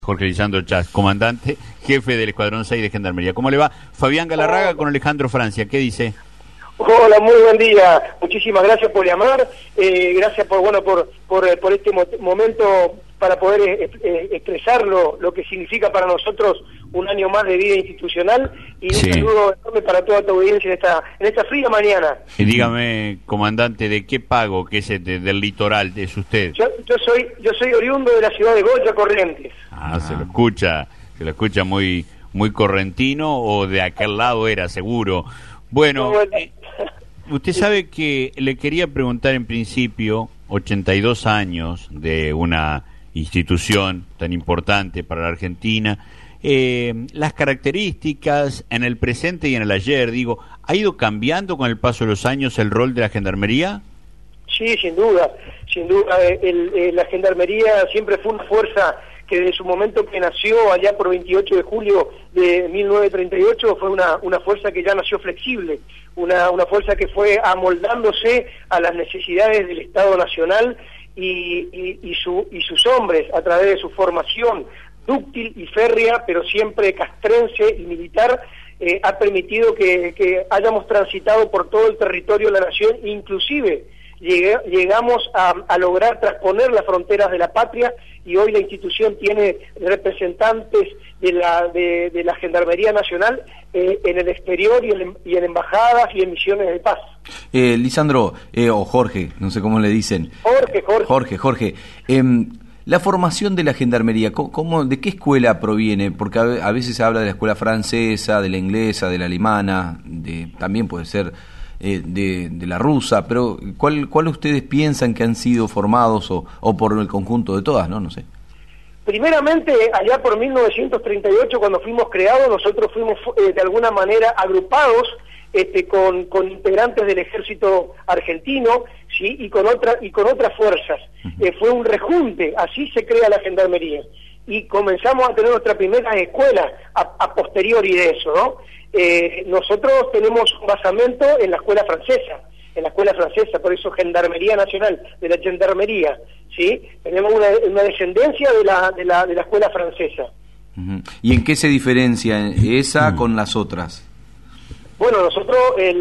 Jorge Lisandro Chas, comandante, jefe del Escuadrón 6 de Gendarmería. ¿Cómo le va? Fabián Galarraga con Alejandro Francia, ¿qué dice? Hola, muy buen día. Muchísimas gracias por llamar. Gracias por este momento para poder expresar lo que significa para nosotros un año más de vida institucional y un saludo enorme para toda tu audiencia en esta fría mañana. Y dígame, comandante, ¿de qué pago que es del litoral es usted? Yo soy oriundo de la ciudad de Goya, Corrientes. Se lo escucha muy correntino, o de aquel lado era seguro. Bueno, usted sabe que le quería preguntar en principio, 82 años de una institución tan importante para la Argentina, las características en el presente y en el ayer, digo, ¿ha ido cambiando con el paso de los años el rol de la Gendarmería? Sí, sin duda. La Gendarmería siempre fue una fuerza que desde su momento que nació allá por 28 de julio de 1938 fue una fuerza que ya nació flexible, una fuerza que fue amoldándose a las necesidades del Estado Nacional y sus hombres a través de su formación dúctil y férrea, pero siempre castrense y militar, ha permitido que hayamos transitado por todo el territorio de la nación, inclusive llegamos a lograr trasponer las fronteras de la patria, y hoy la institución tiene representantes de la Gendarmería Nacional en el exterior y en embajadas y en misiones de paz. Lisandro, o Jorge, no sé cómo le dicen. Jorge. La formación de la Gendarmería, ¿de qué escuela proviene? Porque a veces se habla de la escuela francesa, de la inglesa, de la alemana, también puede ser de la rusa, pero ¿cuál ustedes piensan que han sido formados o por el conjunto de todas, no sé? Primeramente, allá por 1938, cuando fuimos creados, nosotros fuimos de alguna manera agrupados con integrantes del ejército argentino, sí, y con otras fuerzas. Fue un rejunte, así se crea la Gendarmería. Y comenzamos a tener nuestra primera escuela a posteriori de eso, ¿no? Nosotros tenemos un basamento en la escuela francesa, por eso Gendarmería Nacional, de la Gendarmería, ¿sí? Tenemos una descendencia de la escuela francesa. ¿Y en qué se diferencia esa con las otras? Bueno, nosotros,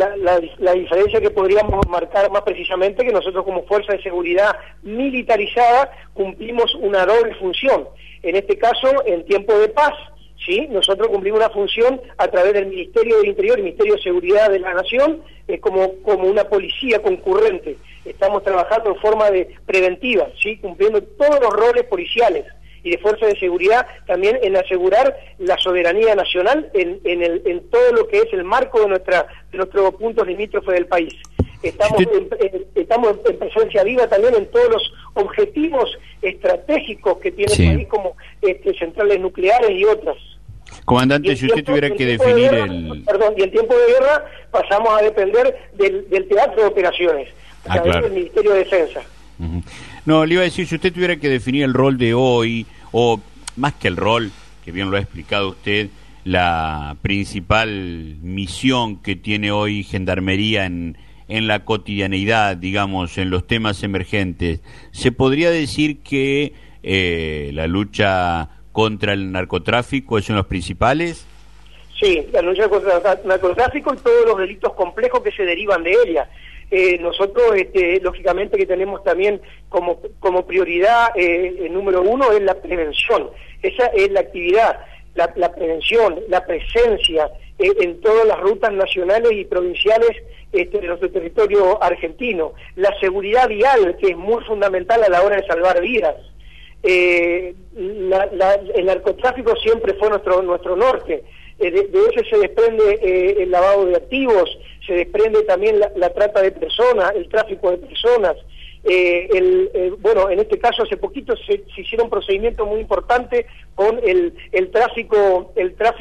la diferencia que podríamos marcar más precisamente, que nosotros como Fuerza de Seguridad militarizada cumplimos una doble función. En este caso, en tiempo de paz, ¿sí? Nosotros cumplimos una función a través del Ministerio del Interior y Ministerio de Seguridad de la Nación, como una policía concurrente. Estamos trabajando en forma preventiva, ¿sí? Cumpliendo todos los roles policiales y de fuerza de seguridad, también en asegurar la soberanía nacional en todo lo que es el marco de nuestros puntos limítrofes del país. Estamos en presencia viva también en todos los objetivos estratégicos que tiene el país, como centrales nucleares y otras. Comandante, si usted tuviera que definir y en tiempo de guerra pasamos a depender del teatro de operaciones, a través del Ministerio de Defensa. No, le iba a decir, si usted tuviera que definir el rol de hoy, o más que el rol, que bien lo ha explicado usted, la principal misión que tiene hoy Gendarmería en la cotidianeidad, digamos, en los temas emergentes, ¿se podría decir que la lucha contra el narcotráfico es uno de los principales? Sí, la lucha contra el narcotráfico y todos los delitos complejos que se derivan de ella. Nosotros, lógicamente, que tenemos también como prioridad número uno es la prevención. Esa es la actividad, la prevención, la presencia en todas las rutas nacionales y provinciales de nuestro territorio argentino. La seguridad vial, que es muy fundamental a la hora de salvar vidas. El narcotráfico siempre fue nuestro norte. De ese se desprende el lavado de activos, se desprende también la trata de personas, el tráfico de personas. Bueno, en este caso hace poquito se hicieron procedimientos muy importantes con el tráfico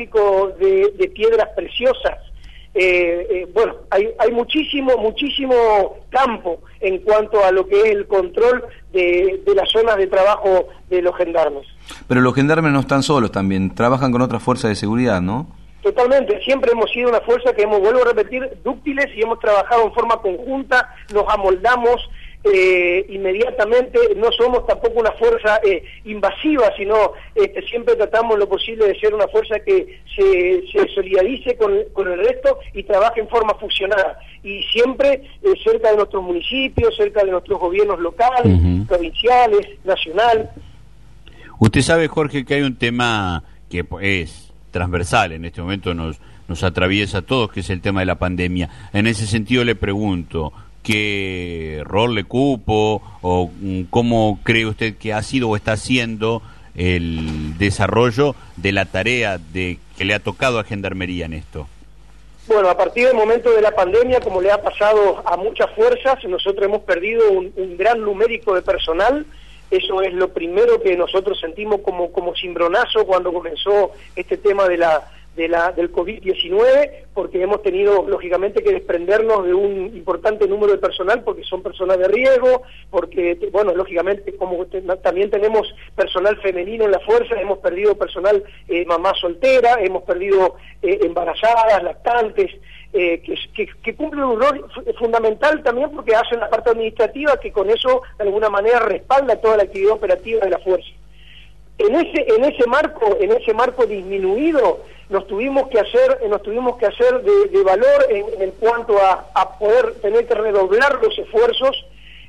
de piedras preciosas. Bueno, hay muchísimo campo en cuanto a lo que es el control de las zonas de trabajo de los gendarmes. Pero los gendarmes no están solos también, trabajan con otras fuerzas de seguridad, ¿no? Totalmente, siempre hemos sido una fuerza que vuelvo a repetir, dúctiles, y hemos trabajado en forma conjunta, nos amoldamos, inmediatamente, no somos tampoco una fuerza invasiva, sino siempre tratamos lo posible de ser una fuerza que se solidarice con el resto y trabaje en forma fusionada, y siempre cerca de nuestros municipios, cerca de nuestros gobiernos locales, provinciales, nacional. Usted sabe, Jorge, que hay un tema que es transversal, en este momento nos atraviesa a todos, que es el tema de la pandemia. En ese sentido le pregunto, ¿qué rol le cupo o cómo cree usted que ha sido o está haciendo el desarrollo de la tarea que le ha tocado a Gendarmería en esto? Bueno, a partir del momento de la pandemia, como le ha pasado a muchas fuerzas, nosotros hemos perdido un gran numérico de personal. Eso es lo primero que nosotros sentimos como cimbronazo cuando comenzó este tema del COVID-19, porque hemos tenido, lógicamente, que desprendernos de un importante número de personal, porque son personas de riesgo, porque, bueno, lógicamente, como también tenemos personal femenino en la fuerza, hemos perdido personal mamá soltera, hemos perdido embarazadas, lactantes, que cumplen un rol fundamental también porque hacen la parte administrativa, que con eso, de alguna manera, respalda toda la actividad operativa de la fuerza. En ese marco disminuido, nos tuvimos que hacer de valor en cuanto a poder tener que redoblar los esfuerzos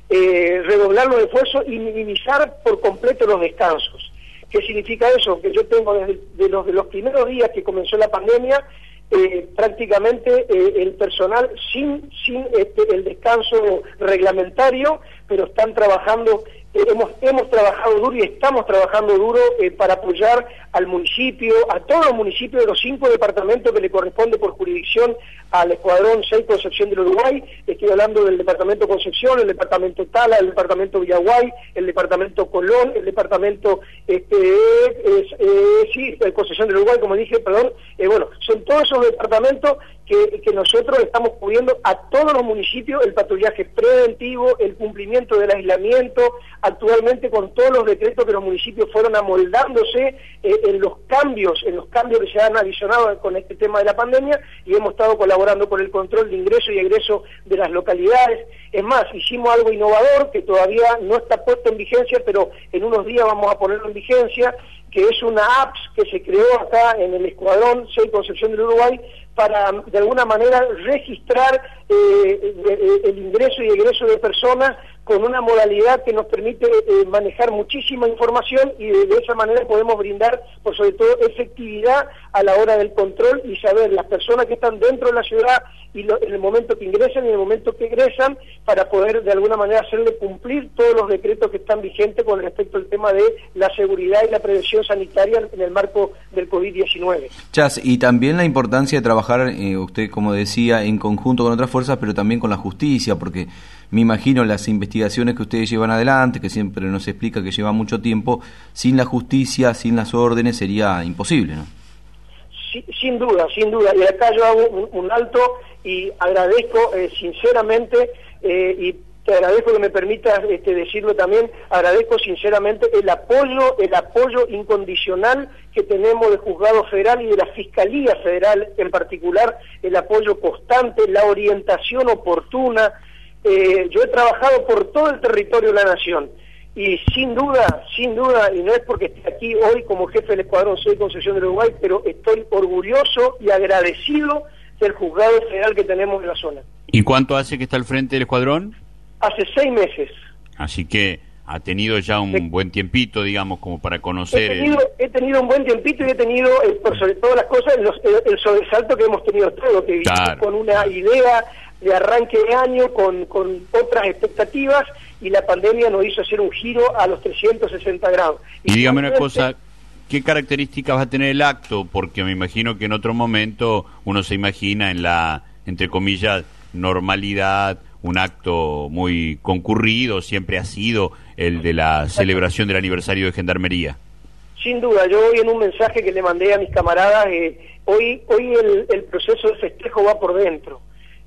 y minimizar por completo los descansos. ¿Qué significa eso? Que yo tengo desde los primeros días que comenzó la pandemia, prácticamente el personal sin el descanso reglamentario, pero están trabajando. Hemos trabajado duro y estamos trabajando duro para apoyar al municipio, a todos los municipios de los 5 departamentos que le corresponde por jurisdicción al Escuadrón 6 Concepción del Uruguay. Estoy hablando del departamento Concepción, el departamento Tala, el departamento Villaguay, el departamento Colón, el departamento Concepción del Uruguay, como dije, perdón. Bueno, son todos esos departamentos que nosotros estamos cubriendo a todos los municipios, el patrullaje preventivo, el cumplimiento del aislamiento, actualmente con todos los decretos que los municipios fueron amoldándose en los cambios que se han adicionado con este tema de la pandemia, y hemos estado colaborando con el control de ingreso y egreso de las localidades. Es más, hicimos algo innovador que todavía no está puesto en vigencia, pero en unos días vamos a ponerlo en vigencia, que es una app que se creó acá en el Escuadrón 6 Concepción del Uruguay para, de alguna manera, registrar el ingreso y egreso de personas con una modalidad que nos permite manejar muchísima información, y de esa manera podemos brindar, por sobre todo, efectividad a la hora del control y saber las personas que están dentro de la ciudad y en el momento que ingresan y en el momento que egresan, para poder de alguna manera hacerle cumplir todos los decretos que están vigentes con respecto al tema de la seguridad y la prevención sanitaria en el marco del COVID-19. Chas, y también la importancia de trabajar, usted como decía, en conjunto con otras fuerzas, pero también con la justicia, porque me imagino las investigaciones que ustedes llevan adelante, que siempre nos explica que lleva mucho tiempo, sin la justicia, sin las órdenes, sería imposible, ¿no? Sí, sin duda, y acá yo hago un alto y agradezco sinceramente, y te agradezco que me permitas decirlo también, agradezco sinceramente el apoyo incondicional que tenemos del Juzgado Federal y de la Fiscalía Federal en particular, el apoyo constante, la orientación oportuna. Yo he trabajado por todo el territorio de la Nación, y sin duda, y no es porque esté aquí hoy como jefe del Escuadrón 6 Concepción del Uruguay, pero estoy orgulloso y agradecido del Juzgado Federal que tenemos en la zona. ¿Y cuánto hace que está al frente del Escuadrón? Hace 6 meses. Así que ha tenido ya un buen tiempito, digamos, como para conocer... He tenido un buen tiempito, y he tenido, por sobre todas las cosas, el sobresalto que hemos tenido todos, que vivimos con una idea de arranque de año, con otras expectativas, y la pandemia nos hizo hacer un giro a los 360 grados. Y dígame una cosa, ¿qué características va a tener el acto? Porque me imagino que en otro momento uno se imagina en la, entre comillas, normalidad, un acto muy concurrido, siempre ha sido el de la celebración del aniversario de Gendarmería. Sin duda, yo hoy en un mensaje que le mandé a mis camaradas, hoy el proceso de festejo va por dentro.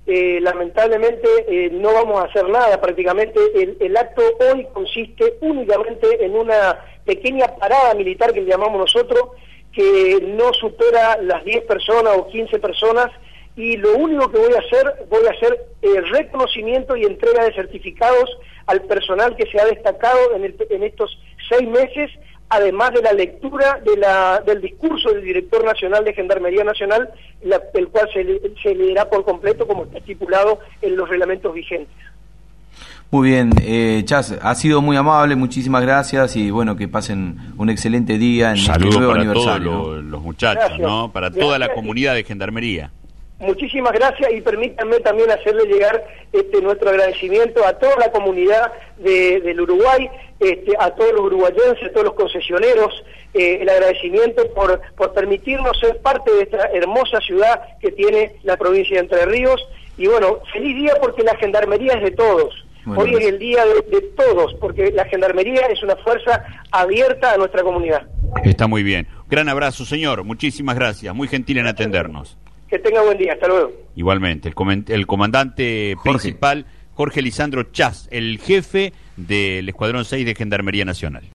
Lamentablemente no vamos a hacer nada, prácticamente el acto hoy consiste únicamente en una pequeña parada militar que le llamamos nosotros, que no supera las 10 personas o 15 personas, y lo único que voy a hacer reconocimiento y entrega de certificados al personal que se ha destacado en estos 6 meses, además de la lectura del discurso del director nacional de Gendarmería Nacional, el cual se leerá por completo como está estipulado en los reglamentos vigentes. Muy bien, Chas, ha sido muy amable, muchísimas gracias y bueno, que pasen un excelente día en este nuevo aniversario. Saludos para todos los muchachos, gracias. ¿no? Para toda la comunidad de Gendarmería. Muchísimas gracias y permítanme también hacerle llegar nuestro agradecimiento a toda la comunidad del Uruguay, a todos los uruguayenses, a todos los concesioneros, el agradecimiento por permitirnos ser parte de esta hermosa ciudad que tiene la provincia de Entre Ríos. Y bueno, feliz día porque la Gendarmería es de todos. Bueno, hoy es el día de todos, porque la Gendarmería es una fuerza abierta a nuestra comunidad. Está muy bien. Gran abrazo, señor. Muchísimas gracias. Muy gentil en atendernos. Que tenga buen día. Hasta luego. Igualmente. El comandante principal, Jorge Lisandro Chas, el jefe del Escuadrón 6 de Gendarmería Nacional.